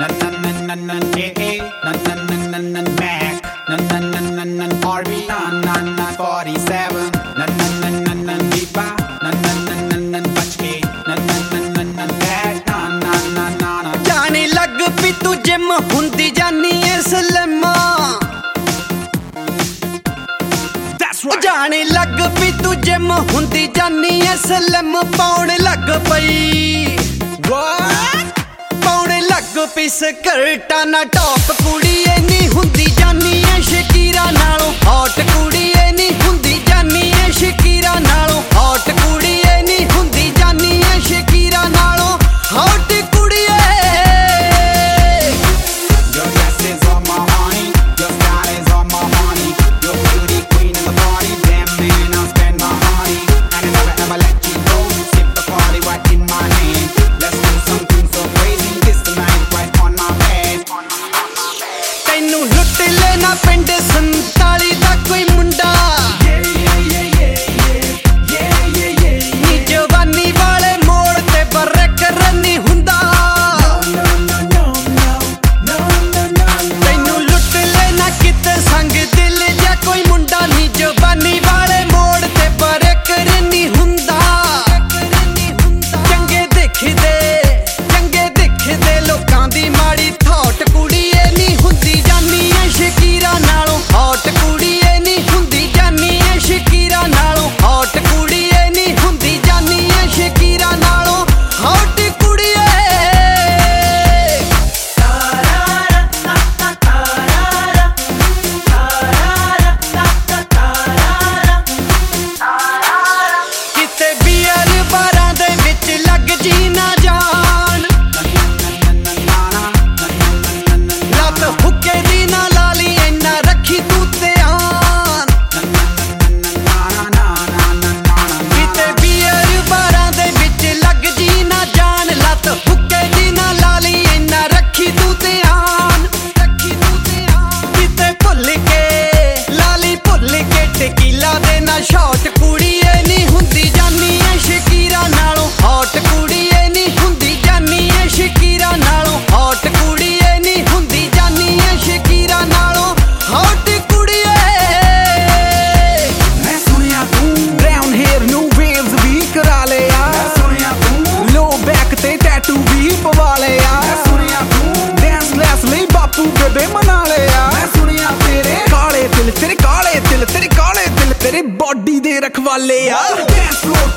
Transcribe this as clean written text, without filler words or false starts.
ਜਾਣੇ ਲੱਗ ਪਈ ਤੂੰ ਜਿਮ ਹੁੰਦੀ ਜਾਨੀ ਐ ਸਲਮਾ ਜਾਣੇ ਲੱਗ ਪਈ ਤੂੰ ਜਿਮ ਹੁੰਦੀ ਜਾਨੀ ਐ ਸਲਮ ਪਾਉਣ ਲੱਗ ਪਈ ਪਾਉਣ ਲੱਗ ਪਈ ਸਕਰਟਾਂ ਨਾ ਟੌਪ ਕੁੜੀ ਐ ਨੀ ਹੁੰਦੀ ਜਾਨੀ ਐ ਸ਼ਕੀਰਾ ਨਾਲੋਂ ਹੌਟ ਕੁੜੀ ਐ ਨੀ ਹੁੰਦੀ ਜਾਨੀ ਐ ਸ਼ਕੀਰਾ ਨਾਲੋਂ ਹੌਟ ਕੁੜੀ ਐ ਨੀ ਹੁੰਦੀ ਜਾਨੀ ਐ ਸ਼ਕੀਰਾ ਨਾਲੋਂ ਹੌਟ ਕੁੜੀ ਐ ਪਿੰਡ 47 ਦਾ ਕੋਈ ਮੁੰਡਾ ਨੀ ਜਵਾਨੀ ਵਾਲੇ ਮੋੜ ਤੇ ਬਰਕ ਰੰਨੀ ਹੁੰਦਾ ਤੈਨੂੰ ਲੁੱਟ ਲੈਣਾ ਕਿਤੇ ਸੰਗ ਦਿਲ ਜਾਂ ਕੋਈ ਮੁੰਡਾ ਨੀ ਜਵਾਨੀ ਵਾਲੇ ਮੋੜ ਤੇ ਬਰਕ ਰੰਨੀ ਹੁੰਦਾ ਚੰਗੇ ਦਿਖਦੇ ਲੋਕਾਂ ਦੀ ਮਾੜੀ ਥੋਟ ਕੁੜੀ ਏ ਨੀ ਹੁੰਦੀ ਜਾਨੀ ਐ ਸ਼ਕੀਰਾ ਨਾਲੋਂ ਹੌਟ ਕੁੜੀ ਏ ਨੀ ਹੁੰਦੀ ਜਾਨੀ ਐ ਸ਼ਕੀਰਾ ਨਾਲੋਂ ਹੌਟ ਕੁੜੀ ਏ ਨੀ ਹੁੰਦੀ ਜਾਨੀ ਐ ਸ਼ਕੀਰਾ ਨਾਲੋਂ ਹੌਟ ਕੁੜੀ ਏ ਕਿਤੇ ਬੀਅਰ ਬਾਰਾਂ ਦੇ ਵਿੱਚ ਲੱਗ ਜੀ ਨਾ ਜਾਣ ਲੱਤ ਹੁੱਕੇ ਦੀ ਨਾ ਲਾਲੀ ਇੰਨਾ ਰੱਖੀ ਤੂੰ ਧਿਆਨ ਕਿਤੇ ਬੀਅਰ ਬਾਰਾਂ ਦੇ ਵਿੱਚ ਲੱਗ ਜੀ ਨਾ ਜਾਣ ਲੱਤ ਹੁੱਕੇ ਦੀ ਨਾ ਲਾਲੀ ਇੰਨਾ ਰੱਖੀ ਤੂੰ ਧਿਆਨ ਕਿਤੇ ਭੁੱਲ ਕੇ ਲਾਲੀ ਭੁੱਲ ਕੇ ਟਕੀਲਾ ਦੇ ਨਾ ਸ਼ੌਟ ਕੁੜੀ ਏ ਨੀ ਹੁੰਦੀ ਜਾਨੀ ਐ ਸ਼ਕੀਰਾ ਨਾਲੋਂ ਹੌਟ ਕੁੜੀ ਏ ਨੀ ਹੁੰਦੀ ਜਾਨੀ ਐ ਸ਼ਕੀਰਾ ਨਾਲੋਂ ਹੌਟ ਕੁੜੀ ਏ ਨੀ ਹੁੰਦੀ ਜਾਨੀ ਐ ਸ਼ਕੀਰਾ ਨਾਲੋਂ ਹੌਟ ਕੁੜੀ ਏ ਮੈਂ ਸੁਣਿਆ ਤੂੰ ਬ੍ਰਾਊਨ ਹੇਅਰ ਨੂੰ ਵੇਵਸ ਵੀ ਕਰਾ ਲਿਆ ਮੈਂ ਸੁਣਿਆ ਤੂੰ ਲੋ ਬੈਕ ਤੇ ਟੈਟੂ ਵੀ ਪਵਾ ਲਿਆ ਮੈਂ ਸੁਣਿਆ ਤੂੰ ਡਾਂਸ ਕਲਾਸ ਲਈ ਬਾਪੂ ਬੇਬੇ ਮਨਾ ਲਿਆ ਮੈਂ ਸੁਣਿਆ ਤੇਰੇ ਕਾਲੇ ਦਿਲ ਤੇਰੇ ਕਾਲੇ ਦਿਲ ਤੇਰੇ ਕਾਲੇ ਦਿਲ ਤੇਰੇ ਬੋਡੀ ਦੇ ਰਖਵਾਲੇ ਆ ਡਾਂਸ ਫਲੋਰ